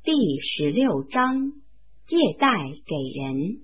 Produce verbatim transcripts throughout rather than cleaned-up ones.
第十六章，借贷给人。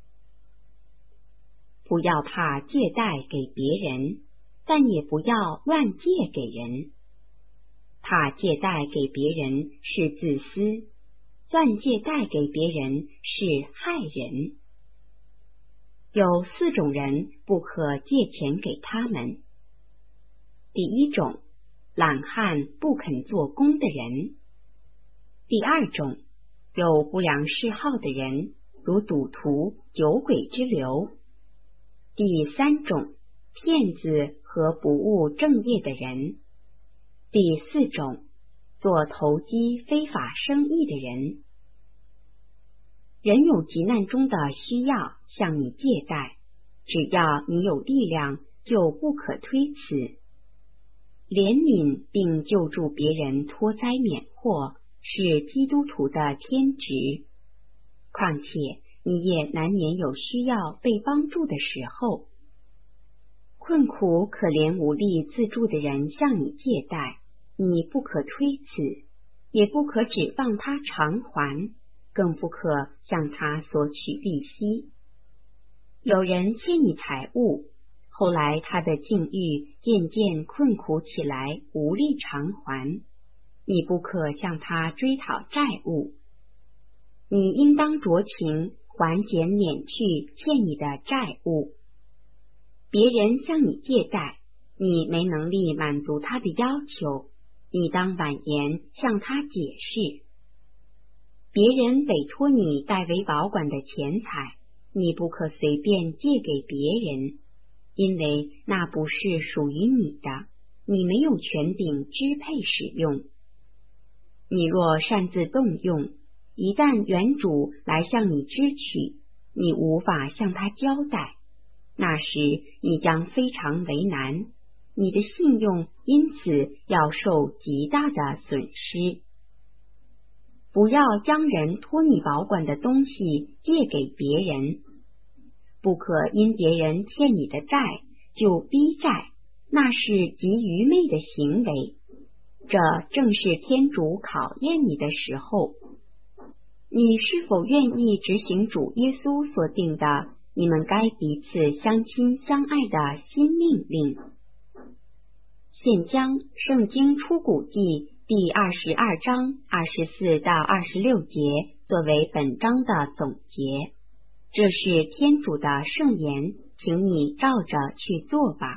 不要怕借贷给别人，但也不要乱借给人。怕借贷给别人是自私，乱借贷给别人是害人。有四种人不可借钱给他们。第一种，懒汉不肯做工的人。第二种，有不良嗜好的人，如赌徒、酒鬼之流。第三种，骗子和不务正业的人。第四种，做投机非法生意的人。人有急难中的需要向你借贷，只要你有力量，就不可推辞。怜悯并救助别人脱灾免祸，是基督徒的天职。况且你也难免有需要被帮助的时候。困苦可怜无力自助的人向你借贷，你不可推辞，也不可指望他偿还，更不可向他索取利息。有人欠你财物，后来他的境遇渐渐困苦起来，无力偿还，你不可向他追讨债务。你应当酌情还减免去欠你的债务。别人向你借贷，你没能力满足他的要求，你当婉言向他解释。别人委托你代为保管的钱财，你不可随便借给别人，因为那不是属于你的，你没有权柄支配使用。你若擅自动用，一旦原主来向你支取，你无法向他交代，那时你将非常为难，你的信用因此要受极大的损失。不要将人托你保管的东西借给别人，不可因别人欠你的债就逼债，那是极愚昧的行为。这正是天主考验你的时候。你是否愿意执行主耶稣所定的你们该彼此相亲相爱的新命令？现将圣经出谷记第二十二章二十四到二十六节作为本章的总结。这是天主的圣言，请你照着去做吧。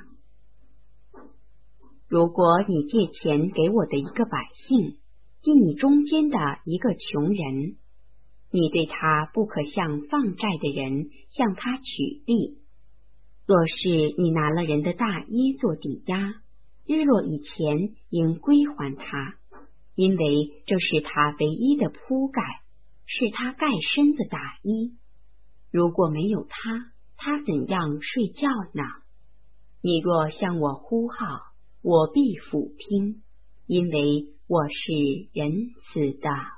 如果你借钱给我的一个百姓，即你中间的一个穷人，你对他不可向放债的人向他取利。若是你拿了人的大衣做抵押，日落以前应归还他，因为这是他唯一的铺盖，是他盖身的大衣。如果没有他，他怎样睡觉呢？你若向我呼号，我必俯听，因为我是仁慈的。